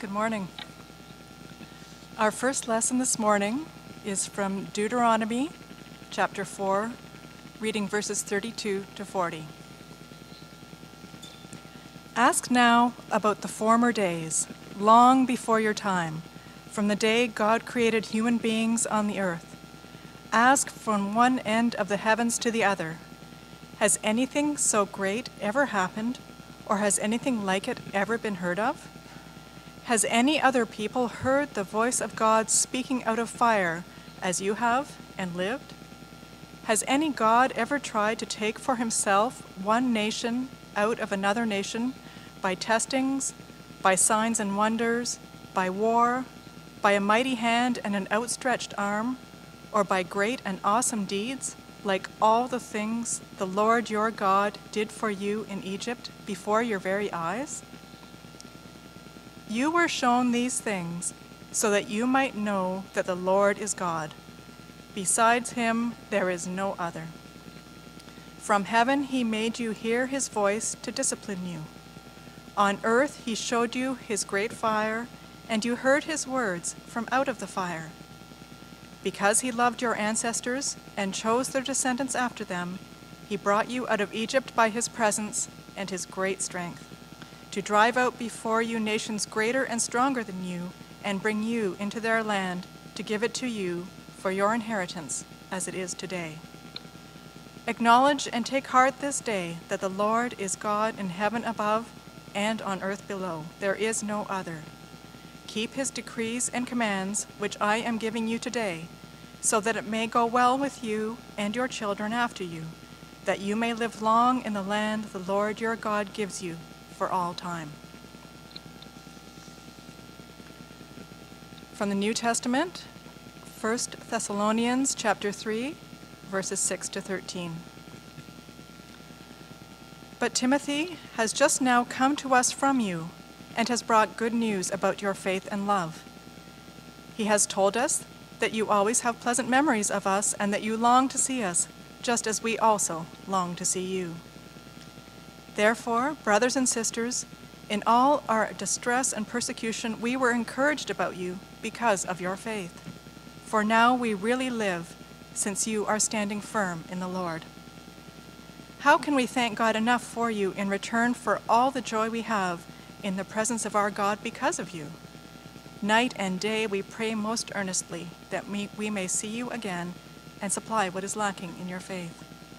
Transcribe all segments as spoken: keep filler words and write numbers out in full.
Good morning. Our first lesson this morning is from Deuteronomy chapter four, reading verses thirty-two to forty. Ask now about the former days, long before your time, from the day God created human beings on the earth. Ask from one end of the heavens to the other. Has anything so great ever happened, or has anything like it ever been heard of? Has any other people heard the voice of God speaking out of fire as you have and lived? Has any God ever tried to take for himself one nation out of another nation by testings, by signs and wonders, by war, by a mighty hand and an outstretched arm, or by great and awesome deeds, like all the things the Lord your God did for you in Egypt before your very eyes? You were shown these things so that you might know that the Lord is God. Besides him, there is no other. From heaven he made you hear his voice to discipline you. On earth he showed you his great fire, and you heard his words from out of the fire. Because he loved your ancestors and chose their descendants after them, he brought you out of Egypt by his presence and his great strength, to drive out before you nations greater and stronger than you, and bring you into their land, to give it to you for your inheritance, as it is today. Acknowledge and take heart this day that the Lord is God in heaven above and on earth below. There is no other. Keep his decrees and commands, which I am giving you today, so that it may go well with you and your children after you, that you may live long in the land the Lord your God gives you for all time. From the New Testament, First Thessalonians chapter three, verses six to thirteen. But Timothy has just now come to us from you and has brought good news about your faith and love. He has told us that you always have pleasant memories of us and that you long to see us, just as we also long to see you. Therefore, brothers and sisters, in all our distress and persecution, we were encouraged about you because of your faith. For now we really live, since you are standing firm in the Lord. How can we thank God enough for you in return for all the joy we have in the presence of our God because of you? Night and day we pray most earnestly that we, we may see you again and supply what is lacking in your faith.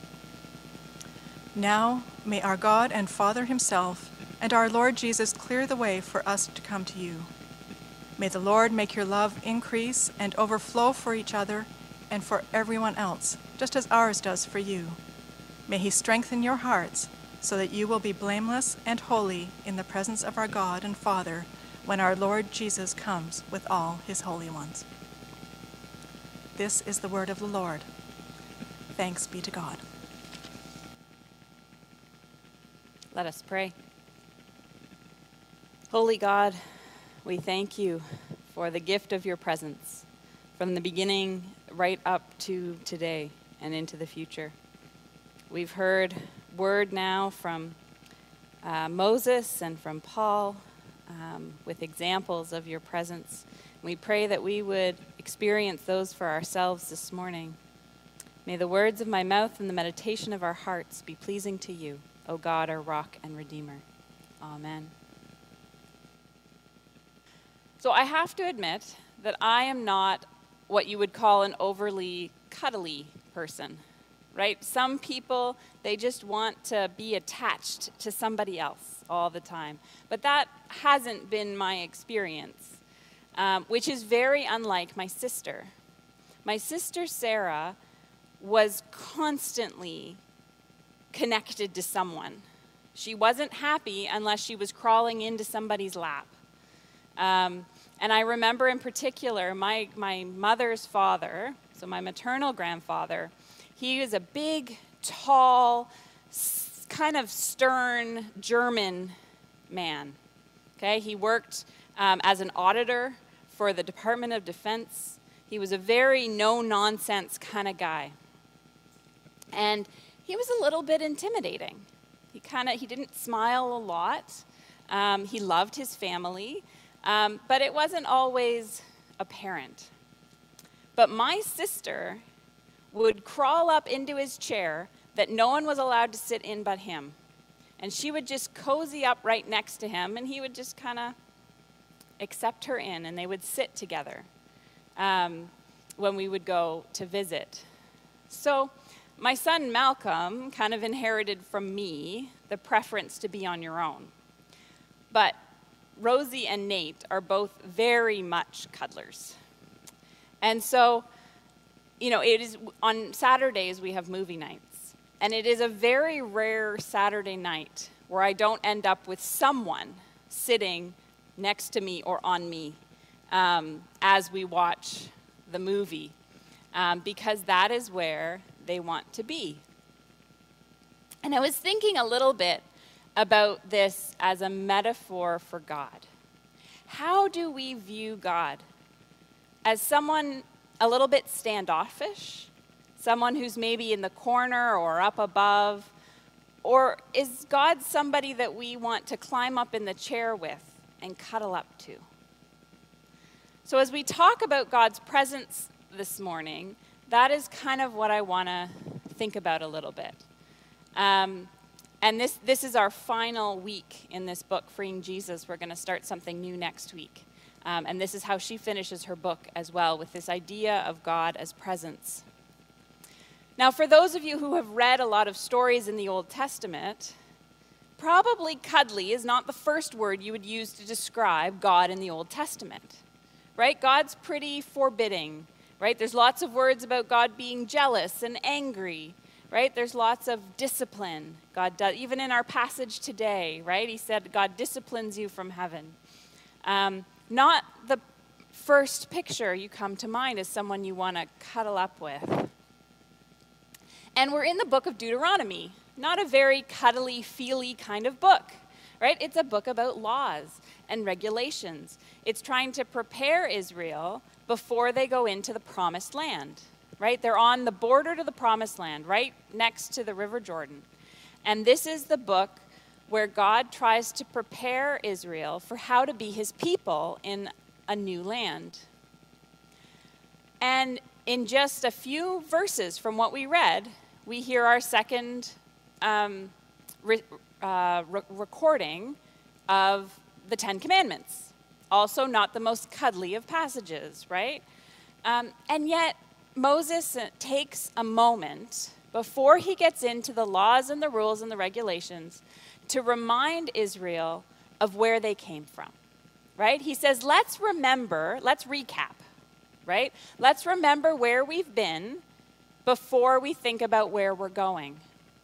Now may our God and Father himself and our Lord Jesus clear the way for us to come to you. May the Lord make your love increase and overflow for each other and for everyone else, just as ours does for you. May he strengthen your hearts so that you will be blameless and holy in the presence of our God and Father when our Lord Jesus comes with all his holy ones. This is the word of the Lord. Thanks be to God. Let us pray. Holy God, we thank you for the gift of your presence from the beginning right up to today and into the future. We've heard word now from uh, Moses and from Paul um, with examples of your presence. We pray that we would experience those for ourselves this morning. May the words of my mouth and the meditation of our hearts be pleasing to you, O God, our rock and redeemer. Amen. So I have to admit that I am not what you would call an overly cuddly person, right? Some people, they just want to be attached to somebody else all the time. But that hasn't been my experience, um, which is very unlike my sister. My sister Sarah was constantly connected to someone. She wasn't happy unless she was crawling into somebody's lap. Um, and I remember in particular, my, my mother's father, so my maternal grandfather, he was a big, tall, s- kind of stern German man. Okay, he worked um, as an auditor for the Department of Defense. He was a very no-nonsense kind of guy. And he was a little bit intimidating. He kind of, he didn't smile a lot. Um, he loved his family. Um, but it wasn't always apparent. But my sister would crawl up into his chair that no one was allowed to sit in but him. And she would just cozy up right next to him, and he would just kind of accept her in, and they would sit together um, when we would go to visit. So my son Malcolm kind of inherited from me the preference to be on your own. But Rosie and Nate are both very much cuddlers. And so, you know, it is on Saturdays we have movie nights. And it is a very rare Saturday night where I don't end up with someone sitting next to me or on me um, as we watch the movie, um, because that is where they want to be. And I was thinking a little bit about this as a metaphor for God. How do we view God? As someone a little bit standoffish? Someone who's maybe in the corner or up above? Or is God somebody that we want to climb up in the chair with and cuddle up to? So as we talk about God's presence this morning, that is kind of what I want to think about a little bit. Um, and this, this is our final week in this book, Freeing Jesus. We're going to start something new next week. Um, and this is how she finishes her book as well, with this idea of God as presence. Now, for those of you who have read a lot of stories in the Old Testament, probably cuddly is not the first word you would use to describe God in the Old Testament, right? God's pretty forbidding, right? There's lots of words about God being jealous and angry, right? There's lots of discipline. God does, even in our passage today, right? He said God disciplines you from heaven. Um, not the first picture you come to mind as someone you want to cuddle up with. And we're in the book of Deuteronomy, not a very cuddly, feely kind of book, right? It's a book about laws and regulations. It's trying to prepare Israel before they go into the promised land, right? They're on the border to the promised land, right next to the River Jordan. And this is the book where God tries to prepare Israel for how to be his people in a new land. And in just a few verses from what we read, we hear our second um, re- uh, re- recording of the Ten Commandments. Also not the most cuddly of passages, right? Um, and yet, Moses takes a moment before he gets into the laws and the rules and the regulations to remind Israel of where they came from, right? He says, let's remember, let's recap, right? Let's remember where we've been before we think about where we're going.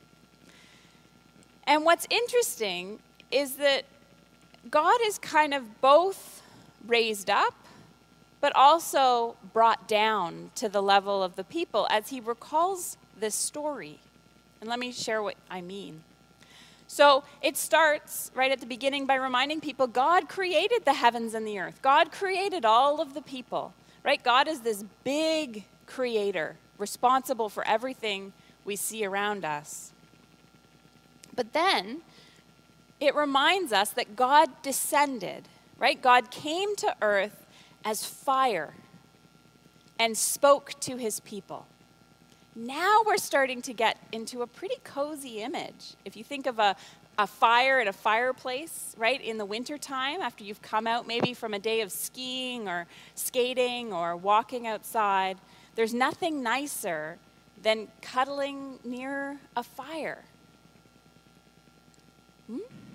And what's interesting is that God is kind of both raised up, but also brought down to the level of the people as he recalls this story. And let me share what I mean. So it starts right at the beginning by reminding people God created the heavens and the earth. God created all of the people, right? God is this big creator, responsible for everything we see around us. But then it reminds us that God descended, right? God came to earth as fire and spoke to his people. Now we're starting to get into a pretty cozy image. If you think of a, a fire at a fireplace, right, in the wintertime, after you've come out maybe from a day of skiing or skating or walking outside, there's nothing nicer than cuddling near a fire. Hmm?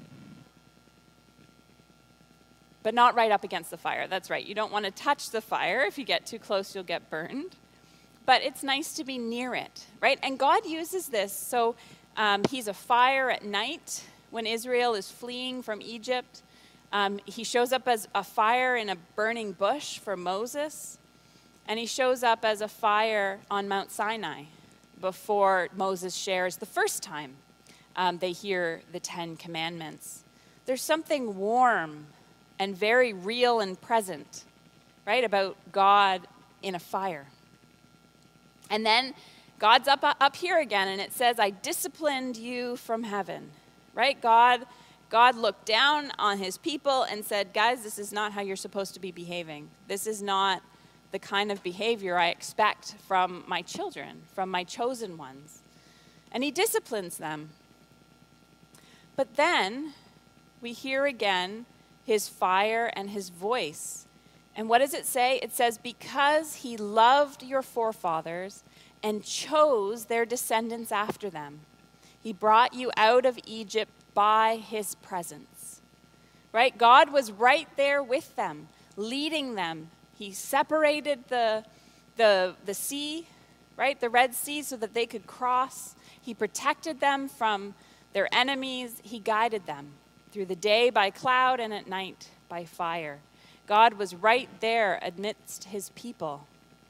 But not right up against the fire. That's right. You don't want to touch the fire. If you get too close, you'll get burned. But it's nice to be near it, right? And God uses this. So um, he's a fire at night when Israel is fleeing from Egypt. Um, he shows up as a fire in a burning bush for Moses. And he shows up as a fire on Mount Sinai before Moses shares the first time um, they hear the Ten Commandments. There's something warm and very real and present, right, about God in a fire. And then God's up, up here again, and it says, I disciplined you from heaven, right? God God looked down on his people and said, guys, this is not how you're supposed to be behaving. This is not the kind of behavior I expect from my children, from my chosen ones. And he disciplines them. But then we hear again his fire and his voice. And what does it say? It says, because he loved your forefathers and chose their descendants after them, he brought you out of Egypt by his presence. Right? God was right there with them, leading them. He separated the, the, the sea, right, the Red Sea, so that they could cross. He protected them from their enemies. He guided them through the day by cloud and at night by fire. God was right there amidst his people.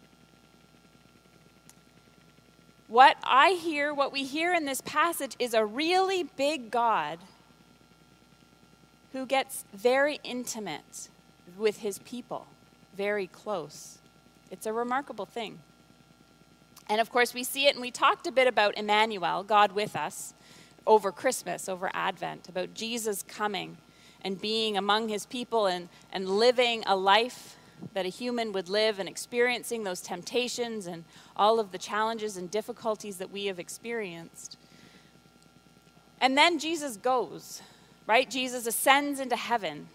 What I hear, what we hear in this passage is a really big God who gets very intimate with his people. Very close. It's a remarkable thing. And of course, we see it, and we talked a bit about Emmanuel, God with us, over Christmas, over Advent, about Jesus coming and being among his people and, and living a life that a human would live and experiencing those temptations and all of the challenges and difficulties that we have experienced. And then Jesus goes, right? Jesus ascends into heaven,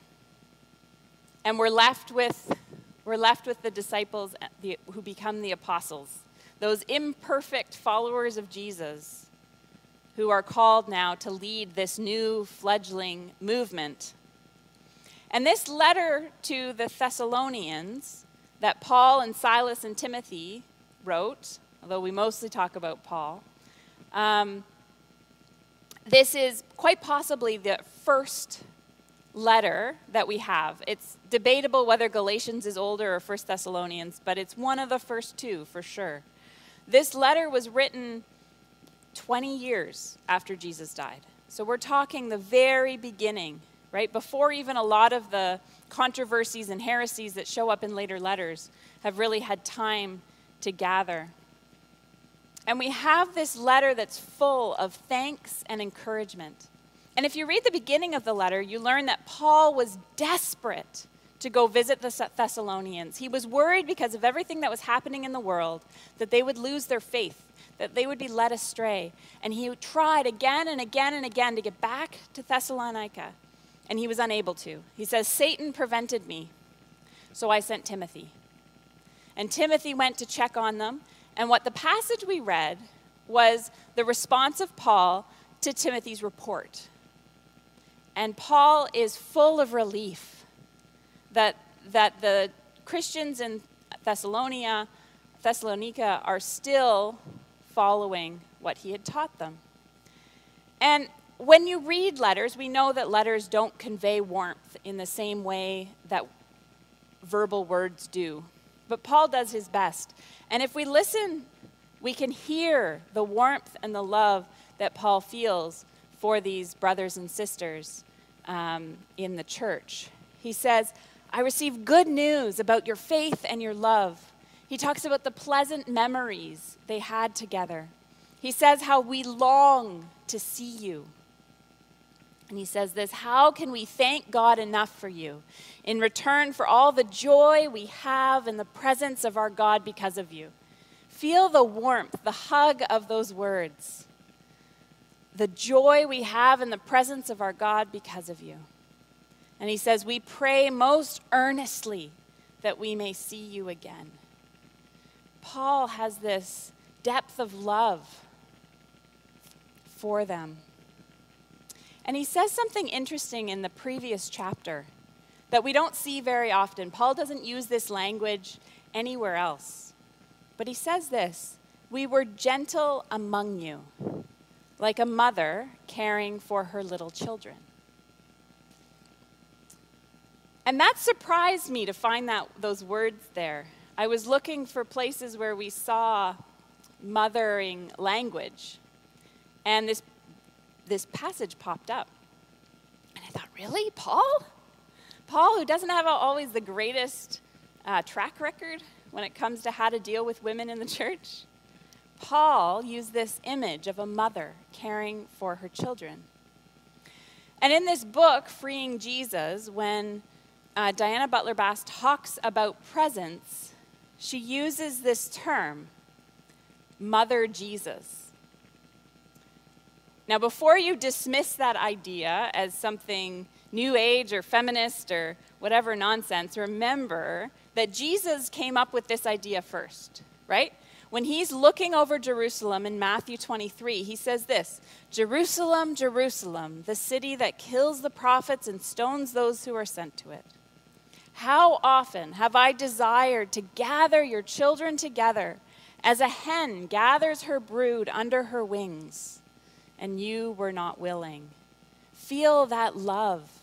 and we're left with We're left with the disciples who become the apostles, those imperfect followers of Jesus who are called now to lead this new fledgling movement. And this letter to the Thessalonians that Paul and Silas and Timothy wrote, although we mostly talk about Paul, um, this is quite possibly the first letter that we have. It's debatable whether Galatians is older or First Thessalonians, but it's one of the first two for sure. This letter was written twenty years after Jesus died. So we're talking the very beginning, right? Before even a lot of the controversies and heresies that show up in later letters have really had time to gather. And we have this letter that's full of thanks and encouragement. And if you read the beginning of the letter, you learn that Paul was desperate to go visit the Thessalonians. He was worried because of everything that was happening in the world, that they would lose their faith, that they would be led astray. And he tried again and again and again to get back to Thessalonica, and he was unable to. He says, Satan prevented me, so I sent Timothy. And Timothy went to check on them, and what the passage we read was the response of Paul to Timothy's report. And Paul is full of relief that, that the Christians in Thessalonica, Thessalonica are still following what he had taught them. And when you read letters, we know that letters don't convey warmth in the same way that verbal words do. But Paul does his best. And if we listen, we can hear the warmth and the love that Paul feels for these brothers and sisters um, in the church. He says, I received good news about your faith and your love. He talks about the pleasant memories they had together. He says how we long to see you. And he says this, how can we thank God enough for you in return for all the joy we have in the presence of our God because of you? Feel the warmth, the hug of those words. The joy we have in the presence of our God because of you. And he says, we pray most earnestly that we may see you again. Paul has this depth of love for them. And he says something interesting in the previous chapter that we don't see very often. Paul doesn't use this language anywhere else. But he says this, we were gentle among you, like a mother caring for her little children. And that surprised me to find that those words there. I was looking for places where we saw mothering language. And this this passage popped up. And I thought, really? Paul? Paul, who doesn't have always the greatest uh, track record when it comes to how to deal with women in the church? Paul used this image of a mother caring for her children. And in this book, Freeing Jesus, when uh, Diana Butler Bass talks about presence, she uses this term, Mother Jesus. Now, before you dismiss that idea as something new age or feminist or whatever nonsense, remember that Jesus came up with this idea first, right? When he's looking over Jerusalem in Matthew twenty-three, he says this, Jerusalem, Jerusalem, the city that kills the prophets and stones those who are sent to it. How often have I desired to gather your children together as a hen gathers her brood under her wings, and you were not willing. Feel that love.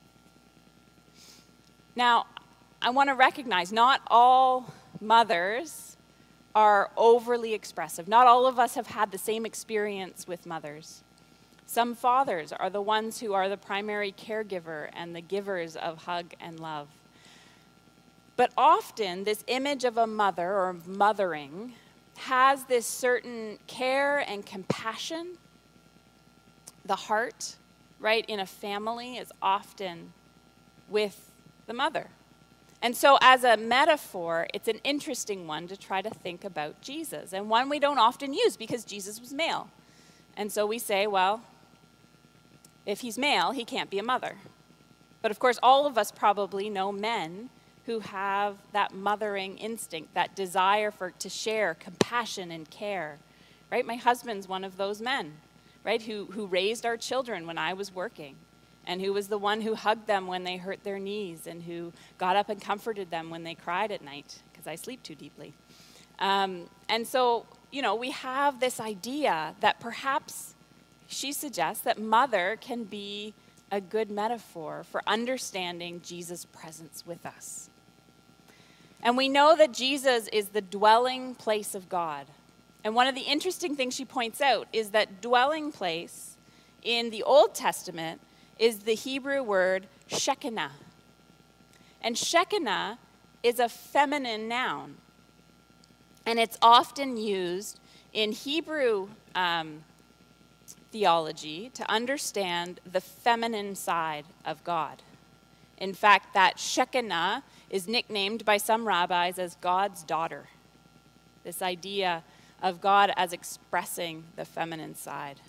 Now, I want to recognize not all mothers are overly expressive. Not all of us have had the same experience with mothers. Some fathers are the ones who are the primary caregiver and the givers of hug and love. But often, this image of a mother or mothering has this certain care and compassion. The heart, right, in a family is often with the mother. And so as a metaphor, it's an interesting one to try to think about Jesus, and one we don't often use because Jesus was male. And so we say, well, if he's male, he can't be a mother. But of course, all of us probably know men who have that mothering instinct, that desire for to share compassion and care, right? My husband's one of those men, right, who, who raised our children when I was working, and who was the one who hugged them when they hurt their knees, and who got up and comforted them when they cried at night, because I sleep too deeply. Um, and so, you know, we have this idea that perhaps she suggests that mother can be a good metaphor for understanding Jesus' presence with us. And we know that Jesus is the dwelling place of God. And one of the interesting things she points out is that dwelling place in the Old Testament is the Hebrew word Shekinah. And Shekinah is a feminine noun. And it's often used in Hebrew um, theology to understand the feminine side of God. In fact, that Shekinah is nicknamed by some rabbis as God's daughter. This idea of God as expressing the feminine side.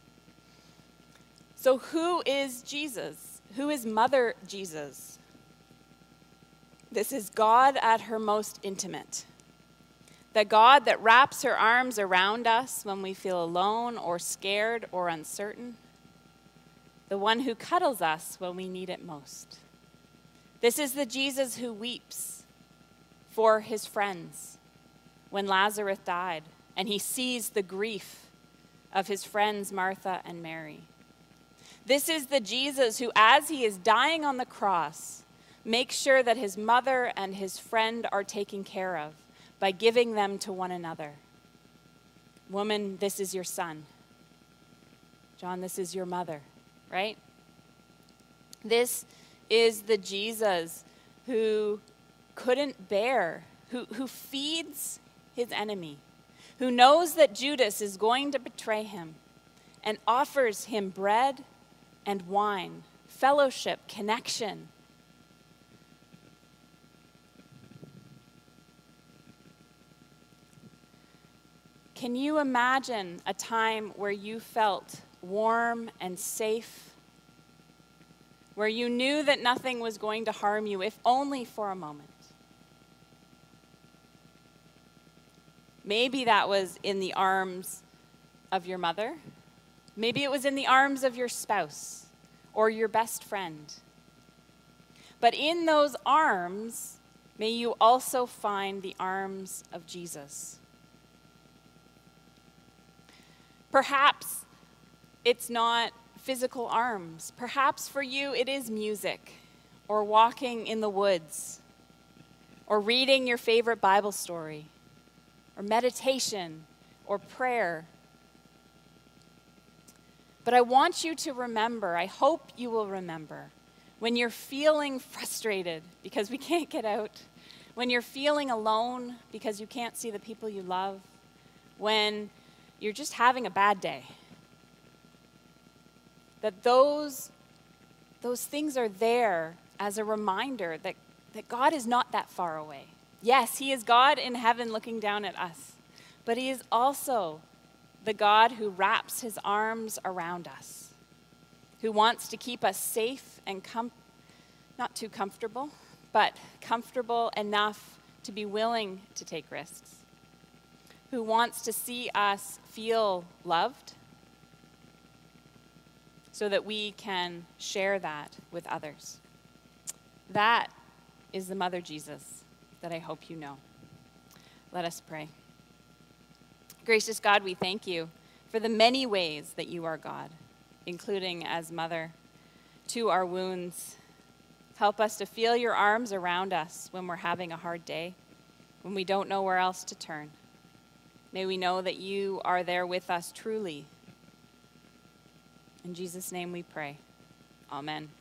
So who is Jesus? Who is Mother Jesus? This is God at her most intimate. The God that wraps her arms around us when we feel alone or scared or uncertain. The one who cuddles us when we need it most. This is the Jesus who weeps for his friends when Lazarus died, and he sees the grief of his friends Martha and Mary. This is the Jesus who, as he is dying on the cross, makes sure that his mother and his friend are taken care of by giving them to one another. Woman, this is your son. John, this is your mother, right? This is the Jesus who couldn't bear, who, who feeds his enemy, who knows that Judas is going to betray him and offers him bread and wine, fellowship, connection. Can you imagine a time where you felt warm and safe, where you knew that nothing was going to harm you, if only for a moment? Maybe that was in the arms of your mother. Maybe it was in the arms of your spouse or your best friend. But in those arms, may you also find the arms of Jesus. Perhaps it's not physical arms. Perhaps for you it is music, or walking in the woods, or reading your favorite Bible story, or meditation, or prayer. But I want you to remember, I hope you will remember, when you're feeling frustrated because we can't get out, when you're feeling alone because you can't see the people you love, when you're just having a bad day, that those those things are there as a reminder that, that God is not that far away. Yes, he is God in heaven looking down at us, but he is also the God who wraps his arms around us, who wants to keep us safe and com- not too comfortable, but comfortable enough to be willing to take risks, who wants to see us feel loved so that we can share that with others. That is the Mother Jesus that I hope you know. Let us pray. Gracious God, we thank you for the many ways that you are God, including as Mother to our wounds. Help us to feel your arms around us when we're having a hard day, when we don't know where else to turn. May we know that you are there with us truly. In Jesus' name we pray. Amen.